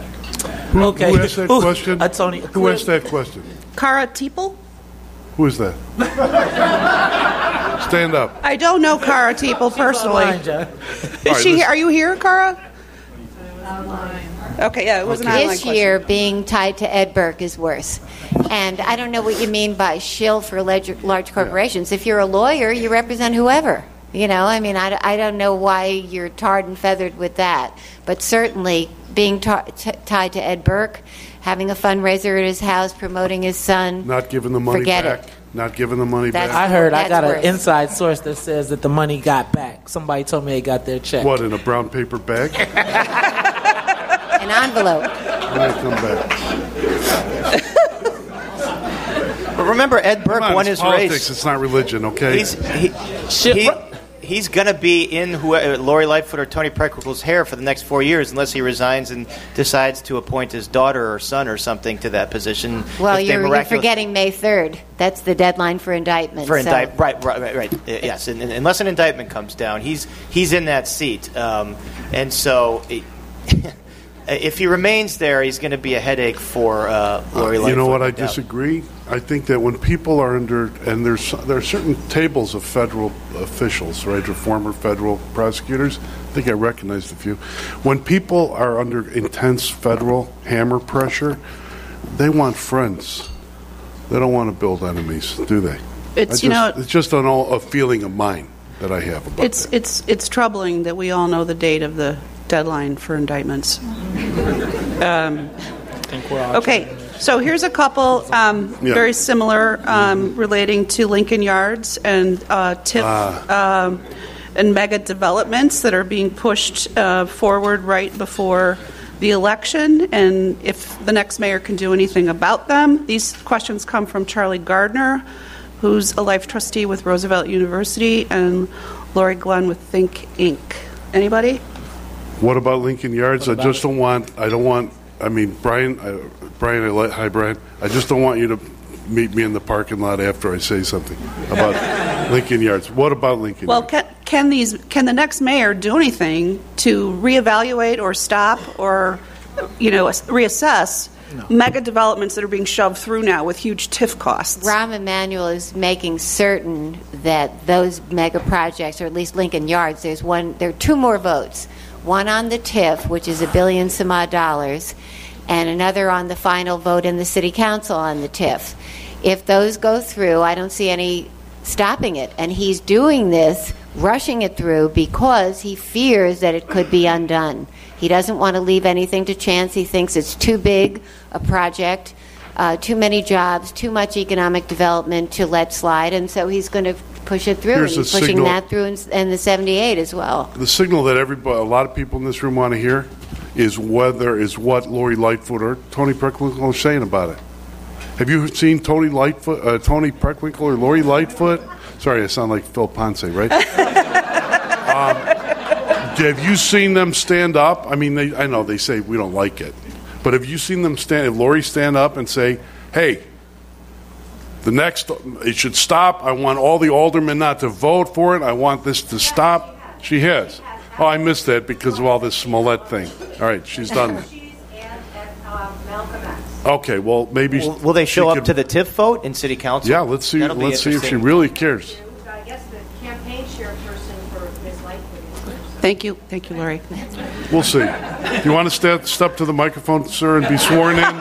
Who, Okay. who asked that Ooh, question? uh, Tony, who asked that question? Cara Teeple? Who is that? Stand up. I don't know Cara Teeple personally. Line, John. Is right, she? let's- Are you here, Cara? Okay, yeah, it was an online This question. year, being tied to Ed Burke is worse. And I don't know what you mean by shill for large, large corporations. If you're a lawyer, you represent whoever. You know, I mean, I, I don't know why you're tarred and feathered with that. But certainly, being tar- t- tied to Ed Burke, having a fundraiser at his house, promoting his son, Not giving the money Forget back. it. Not giving the money That's- back. I heard I That's got worse. an inside source that says that the money got back. Somebody told me they got their check. What, in a brown paper bag? an envelope. When I come back. But remember, Ed Burke Come on, won it's his politics. race. It's not religion, okay? He's he, Shit, he, what- he's going to be in who, uh, Lori Lightfoot or Toni Preckwinkle's hair for the next four years, unless he resigns and decides to appoint his daughter or son or something to that position. Well, If they you're, you're miraculous- forgetting May third. That's the deadline for indictment. For so- indict, right, right, right, right. Uh, yes, and, and unless an indictment comes down, he's he's in that seat, um, and so. It, If he remains there, he's going to be a headache for uh, Lori Lightfoot. You know what? no I doubt. disagree. I think that when people are under, and there's there are certain tables of federal officials, right, or former federal prosecutors. I think I recognized a few. When people are under intense federal hammer pressure, they want friends. They don't want to build enemies, do they? It's, I just, you know- it's just an all, a feeling of mine that I have about It's that. it's it's troubling that we all know the date of the deadline for indictments. Um, I think we're all okay, trying to- So here's a couple um, Yeah. very similar um, relating to Lincoln Yards and uh, T I F um, and mega developments that are being pushed uh, forward right before the election, and if the next mayor can do anything about them. These questions come from Charlie Gardner, who's a life trustee with Roosevelt University, and Lori Glenn with Think Incorporated. Anybody? What about Lincoln Yards? I about just it? don't want. I don't want. I mean, Brian. I, Brian. I let, hi, Brian. I just don't want you to meet me in the parking lot after I say something about Lincoln Yards. What about Lincoln? Well, Yards? can, can these? Can the next mayor do anything to reevaluate or stop or, you know, reassess no. mega developments that are being shoved through now with huge T I F costs? Rahm Emanuel is making certain that those mega projects, or at least Lincoln Yards, there's one. There are two more votes. One on the T I F, which is a billion some odd dollars, and another on the final vote in the city council on the T I F. If those go through, I don't see any stopping it. And he's doing this, rushing it through, because he fears that it could be undone. He doesn't want to leave anything to chance. He thinks it's too big a project, uh, too many jobs, too much economic development to let slide, and so he's going to push it through. Here's and he's a pushing signal. that through in, in the seventy-eight as well. The signal that everybody, a lot of people in this room want to hear, is whether is what Lori Lightfoot or Tony Preckwinkle are saying about it. Have you seen Tony Lightfoot, uh, Tony Preckwinkle or Lori Lightfoot? Sorry, I sound like Phil Ponce, right? um, have you seen them stand up? I mean, they, I know they say we don't like it, but have you seen them stand? Have Lori stand up and say, "Hey, the next it should stop. I want all the aldermen not to vote for it. I want this to stop." She has. Oh, I missed that because of all this Smollett thing. All right, she's done that. Okay, well, maybe Will, will they show she up could- to the T I F vote in city council? Yeah, let's see. That'll be Let's see if she interesting. really cares. I guess the campaign chairperson for Miz Lightfoot. Thank you. Thank you, Lori. We'll see. Do you want to step, step to the microphone, sir, and be sworn in?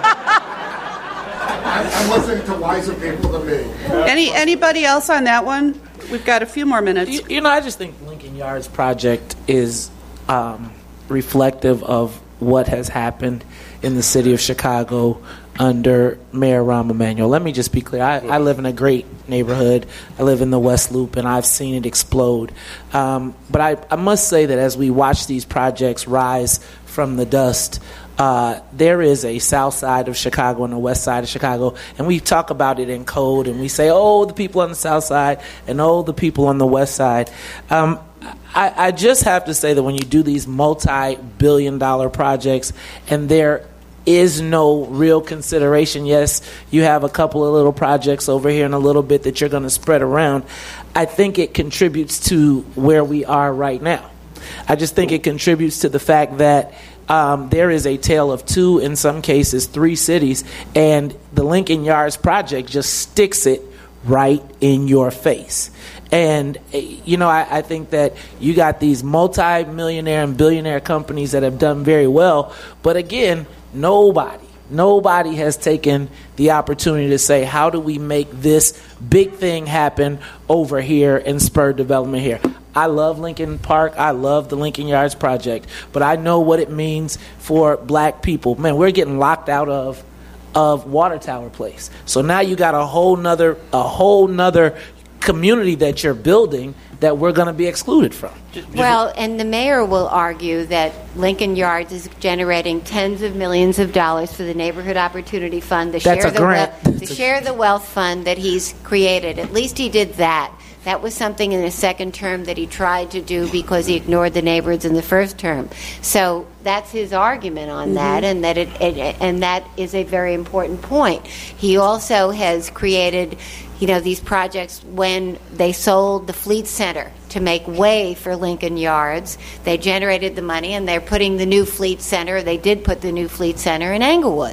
I'm listening to wiser people than me. Any Anybody else on that one? We've got a few more minutes. You, you know, I just think Lincoln Yards project is um, reflective of what has happened in the city of Chicago under Mayor Rahm Emanuel. Let me just be clear. I, I live in a great neighborhood. I live in the West Loop, and I've seen it explode. Um, but I, I must say that as we watch these projects rise from the dust, uh, there is a south side of Chicago and a west side of Chicago, and we talk about it in code, and we say, oh, the people on the south side, and oh, the people on the west side. Um, I, I just have to say that when you do these multi-billion dollar projects and there is no real consideration, yes, you have a couple of little projects over here and a little bit that you're going to spread around, I think it contributes to where we are right now. I just think it contributes to the fact that um, there is a tale of two, in some cases, three cities, and the Lincoln Yards project just sticks it right in your face. And, you know, I, I think that you got these multi-millionaire and billionaire companies that have done very well. But again, nobody, nobody has taken the opportunity to say, how do we make this big thing happen over here and spur development here? I love Lincoln Park. I love the Lincoln Yards project. But I know what it means for black people. Man, we're getting locked out of of Water Tower Place. So now you got a whole nother, a whole nother community that you're building that we're going to be excluded from. Well, and the mayor will argue that Lincoln Yards is generating tens of millions of dollars for the Neighborhood Opportunity Fund, the That's share a the grant. we- the share the wealth fund that he's created. At least he did that. That was something in his second term that he tried to do because he ignored the neighborhoods in the first term. So that's his argument on that, and that it, it and that is a very important point. He also has created, you know, these projects when they sold the Fleet Center to make way for Lincoln Yards. They generated the money, and they're putting the new Fleet Center. They did put the new Fleet Center in Englewood.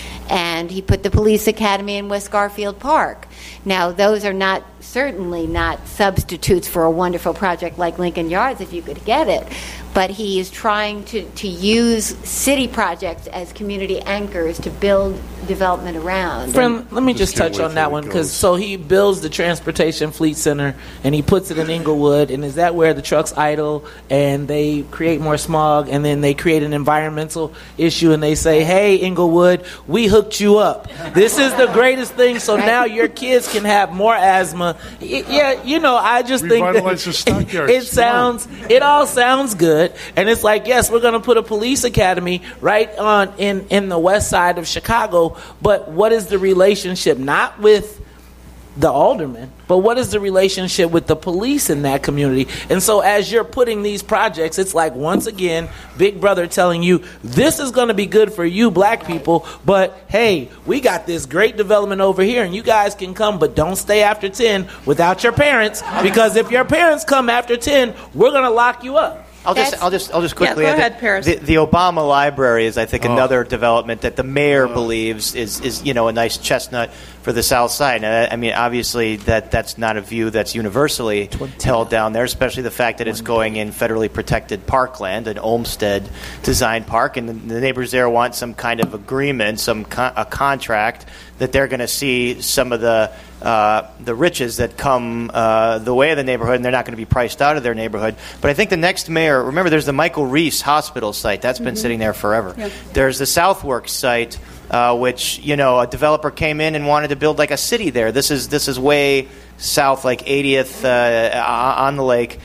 And he put the police academy in West Garfield Park. Now, those are not certainly not substitutes for a wonderful project like Lincoln Yards if you could get it. but he is trying to, to use city projects as community anchors to build development around. Friend, let me just, just touch on that one, because so he builds the Transportation Fleet Center and he puts it in Inglewood, and is that where the trucks idle and they create more smog, and then they create an environmental issue and they say, hey, Inglewood, we hooked you up. This is the greatest thing, so now your kids can have more asthma. Yeah, you know, I just think that it, it sounds, it all sounds good, and it's like, yes, we're going to put a police academy right on in, in the west side of Chicago. But what is the relationship, not with the aldermen, but what is the relationship with the police in that community? And so as you're putting these projects, it's like, once again, Big Brother telling you, this is going to be good for you black people, but hey, we got this great development over here, and you guys can come, but don't stay after ten without your parents, because if your parents come after ten, we're going to lock you up. I'll just, I'll just, I'll just quickly. Yeah, go ahead, Paris. The, the Obama Library is, I think, oh. another development that the mayor oh. believes is, is, you know, a nice chestnut for the South Side. And, I mean, obviously, that that's not a view that's universally held down there, especially the fact that it's going in federally protected parkland, an Olmsted-designed park, and the, the neighbors there want some kind of agreement, some con- a contract that they're going to see some of the uh, the riches that come uh, the way of the neighborhood, and they're not going to be priced out of their neighborhood. But I think the next mayor, remember, there's the Michael Reese Hospital site. That's been mm-hmm. sitting there forever. Yep. There's the Southworks site, uh, which, you know, a developer came in and wanted to build like a city there. This is this is way south, like eightieth uh, on the lake.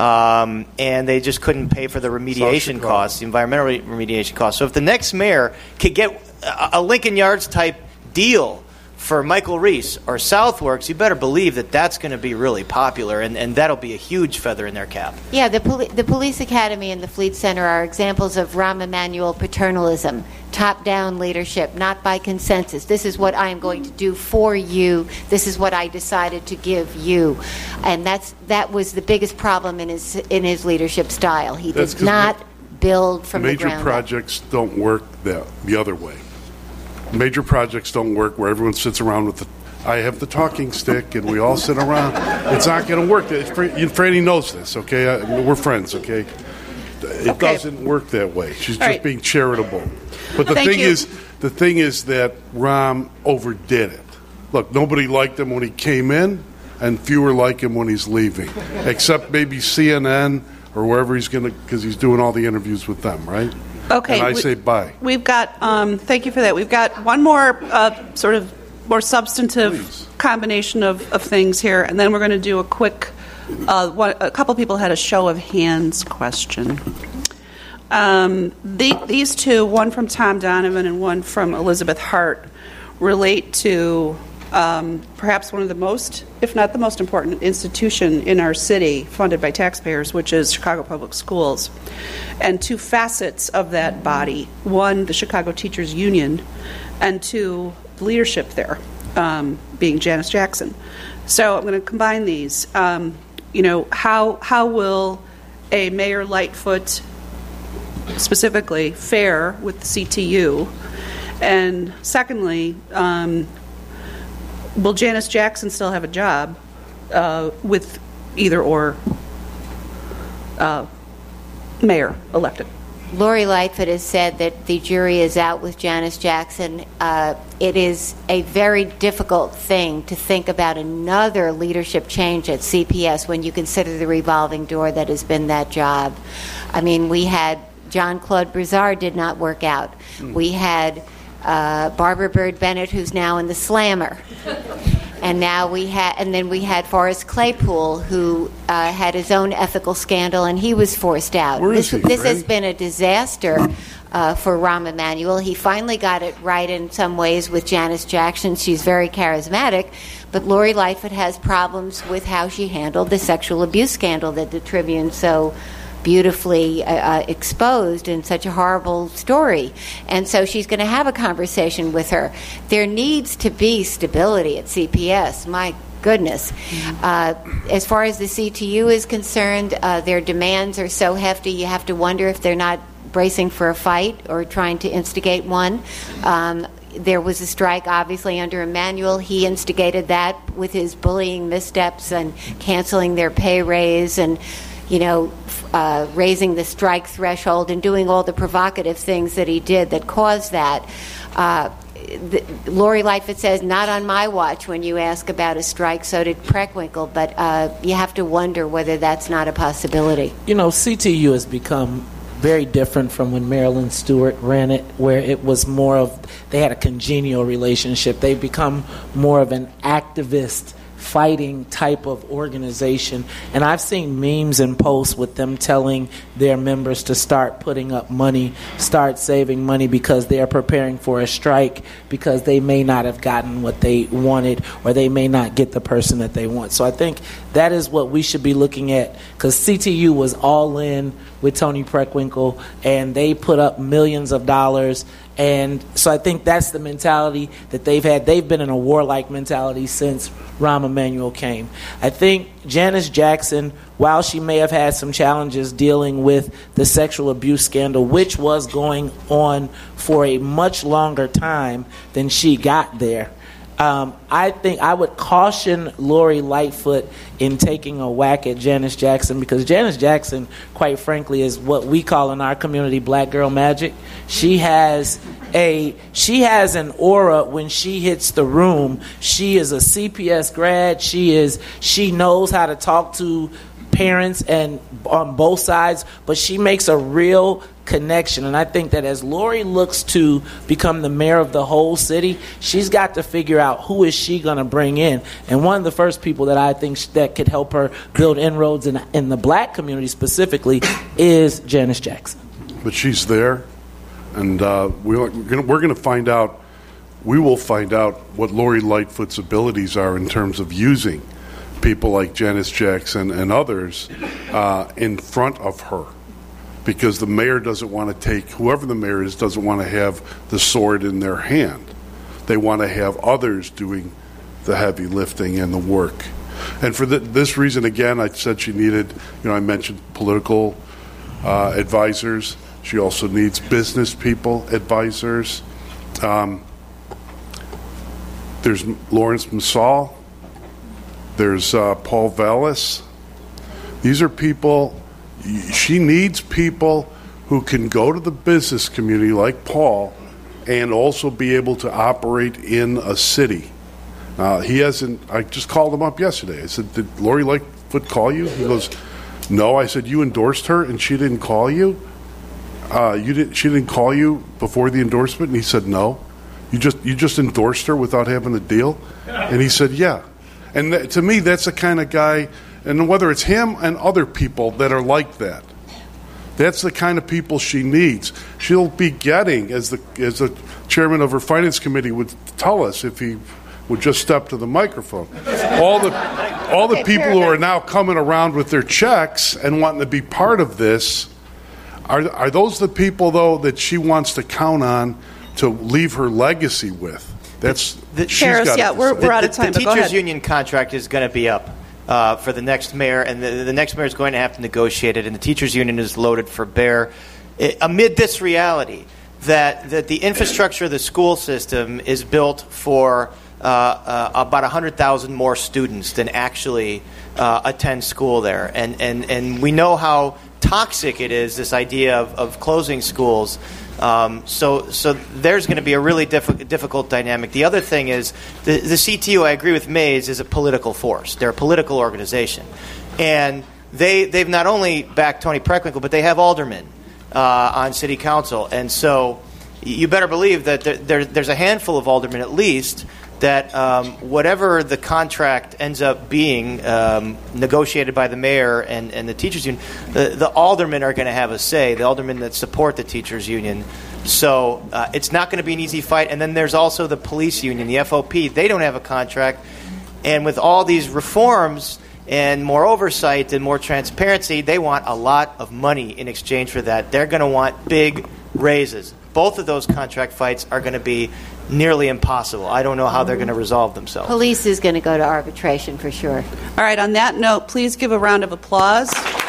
Um, and they just couldn't pay for the remediation costs, the environmental remediation costs. So if the next mayor could get a, a Lincoln Yards type deal for Michael Reese or Southworks, you better believe that that's going to be really popular, and, and that'll be a huge feather in their cap. Yeah, the, poli- the Police Academy and the Fleet Center are examples of Rahm Emanuel paternalism, top-down leadership, not by consensus. This is what I am going to do for you. This is what I decided to give you. And that's that was the biggest problem in his in his leadership style. He that's did not build from the major ground projects up. Don't work that the other way. Major projects don't work where everyone sits around with the, I have the talking stick, and we all sit around. It's not going to work. Franny knows this, okay? I, we're friends, okay? It okay. doesn't work that way. She's all just right. being charitable. But the Thank thing you. is, the thing is that Rahm overdid it. Look, nobody liked him when he came in, and fewer like him when he's leaving, except maybe C N N or wherever he's going to, because he's doing all the interviews with them, right? Okay. And I we, say bye. We've got, um, thank you for that. We've got one more uh, sort of more substantive Please. combination of, of things here, and then we're going to do a quick, uh, one, a couple people had a show of hands question. Um, the, these two, one from Tom Donovan and one from Elizabeth Hart, relate to um, perhaps one of the most, if not the most important institution in our city funded by taxpayers, which is Chicago Public Schools, and two facets of that body. One, the Chicago Teachers Union, and two, the leadership there, um, being Janice Jackson. So I'm going to combine these. Um, you know, how how will a Mayor Lightfoot specifically fare with the C T U? And secondly, um, will Janice Jackson still have a job uh, with either or uh, mayor elected? Lori Lightfoot has said that the jury is out with Janice Jackson. Uh, it is a very difficult thing to think about another leadership change at C P S when you consider the revolving door that has been that job. I mean, we had John Claude Brizard did not work out. Mm. We had uh, Barbara Bird Bennett, who's now in the Slammer. And now we had, and then we had Forrest Claypool, who uh, had his own ethical scandal, and he was forced out. Where this is he, this Ray? has been a disaster uh, for Rahm Emanuel. He finally got it right in some ways with Janice Jackson. She's very charismatic, but Lori Lightfoot has problems with how she handled the sexual abuse scandal that the Tribune so beautifully uh, uh, exposed in such a horrible story. And so she's going to have a conversation with her. There needs to be stability at C P S. My goodness. Uh, as far as the C T U is concerned, uh, their demands are so hefty, you have to wonder if they're not bracing for a fight or trying to instigate one. Um, there was a strike, obviously, under Emanuel. He instigated that with his bullying missteps and canceling their pay raise and, you know, uh, raising the strike threshold and doing all the provocative things that he did that caused that. Uh, the, Lori Lightfoot says, not on my watch when you ask about a strike, so did Preckwinkle, but uh, you have to wonder whether that's not a possibility. You know, C T U has become very different from when Marilyn Stewart ran it, where it was more of, they had a congenial relationship. They've become more of an activist, fighting type of organization. And I've seen memes and posts with them telling their members to start putting up money, start saving money because they are preparing for a strike because they may not have gotten what they wanted or they may not get the person that they want. So I think that is what we should be looking at, because C T U was all in with Toni Preckwinkle and they put up millions of dollars. And so I think that's the mentality that they've had. They've been in a warlike mentality since Rahm Emanuel came. I think Janice Jackson, while she may have had some challenges dealing with the sexual abuse scandal, which was going on for a much longer time than she got there, Um, I think I would caution Lori Lightfoot in taking a whack at Janice Jackson, because Janice Jackson, quite frankly, is what we call in our community black girl magic. She has a she has an aura when she hits the room. She is a C P S grad. She is she knows how to talk to parents and on both sides, but she makes a real connection. And I think that as Lori looks to become the mayor of the whole city, she's got to figure out who is she going to bring in. And one of the first people that I think that could help her build inroads in, in the black community specifically is Janice Jackson. But she's there, and uh, we're going to find out, we will find out what Lori Lightfoot's abilities are in terms of using people like Janice Jackson and others uh, in front of her. Because the mayor doesn't want to take, whoever the mayor is, doesn't want to have the sword in their hand. They want to have others doing the heavy lifting and the work. And for the, this reason, again, I said she needed, you know, I mentioned political uh, advisors. She also needs business people, advisors. Um, there's Lawrence Msall. There's uh, Paul Vallis. These are people. She needs people who can go to the business community like Paul and also be able to operate in a city. Uh, he hasn't, I just called him up yesterday. I said, did Lori Lightfoot call you? He goes, no. I said, you endorsed her and she didn't call you? Uh, you didn't, she didn't call you before the endorsement? And he said, no. You just, you just endorsed her without having a deal? And he said, yeah. And th- to me, that's the kind of guy. And whether it's him and other people that are like that, that's the kind of people she needs. She'll be getting, as the as the chairman of her finance committee would tell us if he would just step to the microphone, all the all the people who are now coming around with their checks and wanting to be part of this, are are those the people, though, that she wants to count on to leave her legacy with? That's the, she's got yeah, we're, we're out of time. The, the but teachers' union contract is going to be up Uh, for the next mayor, and the, the next mayor is going to have to negotiate it, and the teachers union is loaded for bear. It, amid this reality that, that the infrastructure of the school system is built for uh, uh, about one hundred thousand more students than actually uh, attend school there. And, and, and we know how toxic it is, this idea of, of closing schools. Um, so, so there's going to be a really diff- difficult dynamic. The other thing is the, the C T U, I agree with Mays, is a political force. They're a political organization. And they, they've not only backed Toni Preckwinkle, but they have aldermen uh, on city council. And so you better believe that there, there, there's a handful of aldermen at least that um, whatever the contract ends up being um, negotiated by the mayor and, and the teachers union, the, the aldermen are going to have a say, the aldermen that support the teachers union. So uh, it's not going to be an easy fight. And then there's also the police union, the F O P. They don't have a contract. And with all these reforms and more oversight and more transparency, they want a lot of money in exchange for that. They're going to want big raises. Both of those contract fights are going to be nearly impossible. I don't know how they're going to resolve themselves. Police is going to go to arbitration for sure. All right, on that note, please give a round of applause.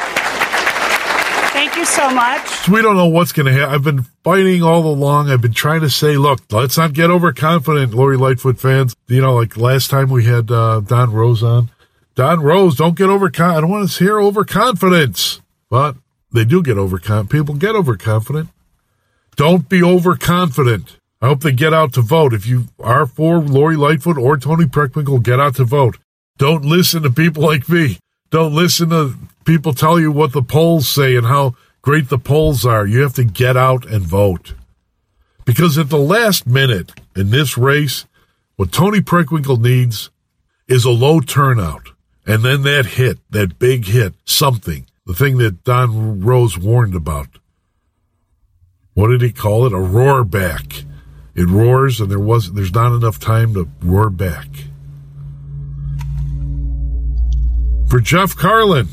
Thank you so much. So we don't know what's going to happen. I've been fighting all along. I've been trying to say, look, let's not get overconfident, Lori Lightfoot fans. You know, like last time we had uh, Don Rose on. Don Rose, don't get overconfident. I don't want to hear overconfidence. But they do get overconfident. People get overconfident. Don't be overconfident. I hope they get out to vote. If you are for Lori Lightfoot or Toni Preckwinkle, get out to vote. Don't listen to people like me. Don't listen to people tell you what the polls say and how great the polls are. You have to get out and vote. Because at the last minute in this race, what Toni Preckwinkle needs is a low turnout. And then that hit, that big hit, something, the thing that Don Rose warned about. What did he call it? A roar back. It roars and there was there's not enough time to roar back. For Jeff Carlin,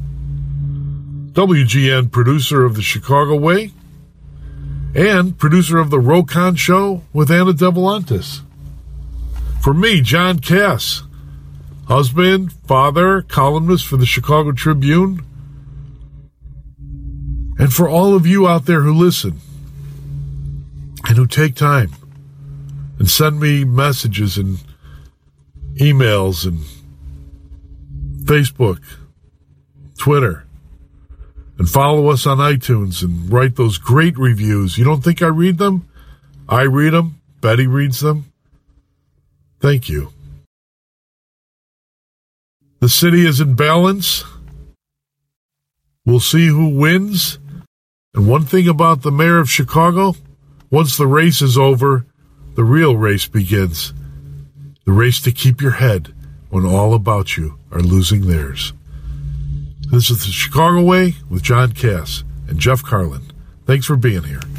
W G N producer of the Chicago Way and producer of the Rokon Show with Anna Devolantis. For me, John Cass, husband, father, columnist for the Chicago Tribune. And for all of you out there who listen and who take time and send me messages and emails and Facebook, Twitter, and follow us on iTunes and write those great reviews. You don't think I read them? I read them. Betty reads them. Thank you. The city is in balance. We'll see who wins. And one thing about the mayor of Chicago, once the race is over, the real race begins. The race to keep your head when all about you are losing theirs. This is the Chicago Way with John Cass and Jeff Carlin. Thanks for being here.